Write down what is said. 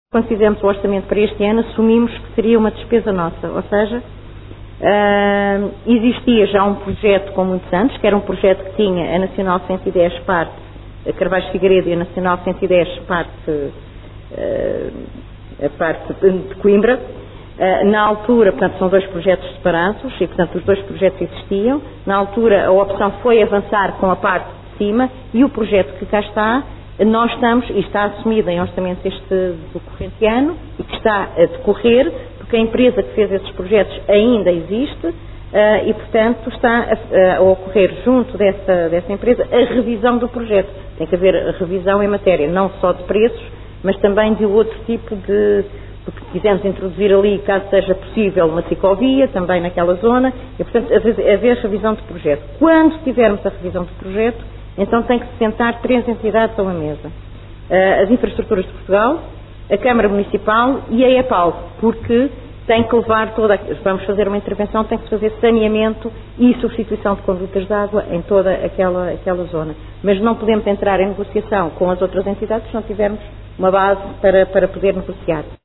Quando fizemos o orçamento para este ano, assumimos que seria uma despesa nossa, ou seja, existia já um projeto com muitos anos, que era um projeto que tinha a Nacional 110 parte Carvalho Figueiredo e a Nacional 110 a parte de Coimbra. Na altura, portanto, são dois projetos separados e, portanto, os dois projetos existiam. Na altura, a opção foi avançar com a parte de cima e o projeto que cá está, nós estamos, e está assumido em orçamento do corrente ano, e que está a decorrer, porque a empresa que fez esses projetos ainda existe, e, portanto, está a ocorrer junto dessa empresa a revisão do projeto. Tem que haver revisão em matéria, não só de preços, mas também de outro tipo porque quisemos introduzir ali, caso seja possível, uma ciclovia, também naquela zona, e, portanto, haver revisão de projeto. Quando tivermos a revisão de projeto, então tem que se sentar 3 entidades a uma mesa. As Infraestruturas de Portugal, a Câmara Municipal e a EPAL, porque tem que levar vamos fazer uma intervenção, tem que fazer saneamento e substituição de condutas de água em toda aquela zona. Mas não podemos entrar em negociação com as outras entidades se não tivermos uma base para poder negociar.